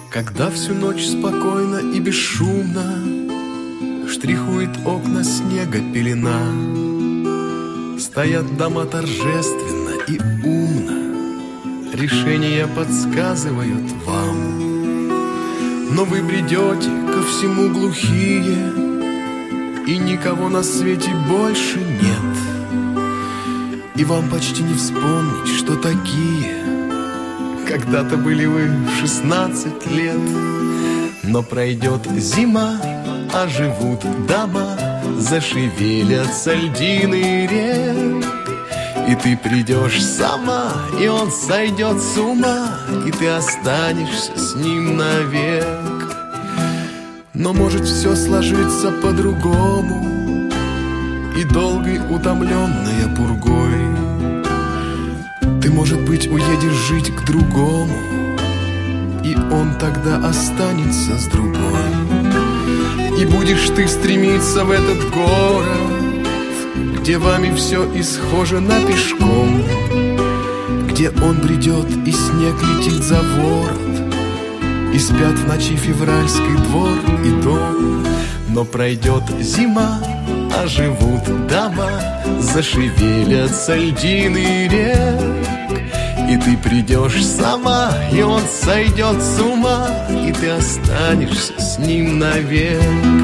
Когда всю ночь спокойно и бесшумно штрихует окна снега пелена, стоят дома торжественно и умно, решения подсказывают вам. Но вы бредете ко всему глухие, и никого на свете больше нет. И вам почти не вспомнить, что такие когда-то были вы в 16 лет. Но пройдет зима, оживут дома, зашевелятся льдины рек. И ты придешь сама, и он сойдет с ума, и ты останешься с ним навек. Но может все сложиться по-другому, и долгой утомленная пургой ты, может быть, уедешь жить к другому, и он тогда останется с другой. И будешь ты стремиться в этот город, где вами все исхожено пешком, где он бредет и снег летит за ворот, и спят в ночи февральский двор и дом. Но пройдет зима, оживут дома, зашевелятся льдины рек. И ты придешь сама, и он сойдет с ума, и ты останешься с ним навек.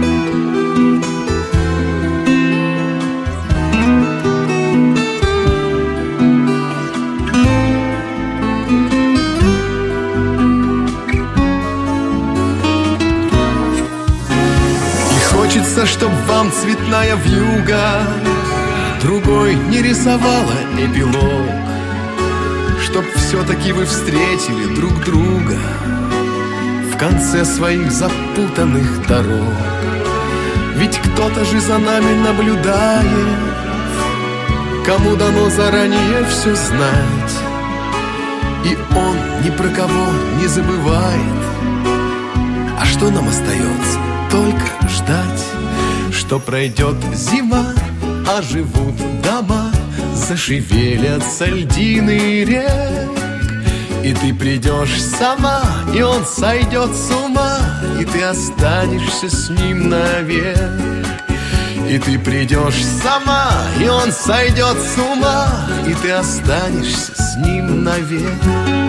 Хочется, чтоб вам цветная вьюга другой не рисовала эпилог, чтоб все-таки вы встретили друг друга в конце своих запутанных дорог. Ведь кто-то же за нами наблюдает, кому дано заранее все знать, и он ни про кого не забывает. А что нам остается? Только ждать, что пройдет зима, оживут дома, зашевелятся льдины рек. И ты придешь сама, и он сойдет с ума, и ты останешься с ним навек. И ты придешь сама, и он сойдет с ума, и ты останешься с ним навек.